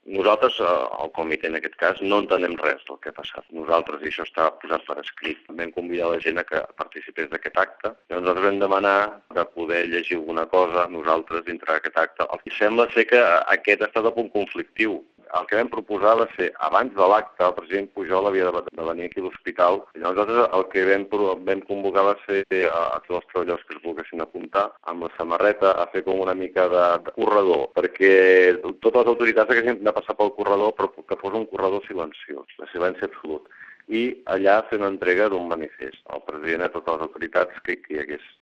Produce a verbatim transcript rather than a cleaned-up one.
Nosaltres, el comitè en aquest cas, no entenem res del que ha passat. Nosaltres, i això està posat per escrit, vam convidar la gent a que participés d'aquest acte. I nosaltres vam demanar de poder llegir alguna cosa nosaltres dintre d'aquest acte. I sembla ser que aquest ha estat el punt conflictiu. El que vam proposar va ser, abans de l'acte, el president Pujol havia de venir aquí a l'hospital, i nosaltres el que vam, vam convocar va ser a tots els treballadors que es volguessin apuntar amb la samarreta a fer com una mica de, de corredor, perquè totes les autoritats haguessin de passar pel corredor, però que fos un corredor silenciós, de silenci absolut, i allà fer una entrega d'un manifest al president a totes les autoritats que, que hi hagués.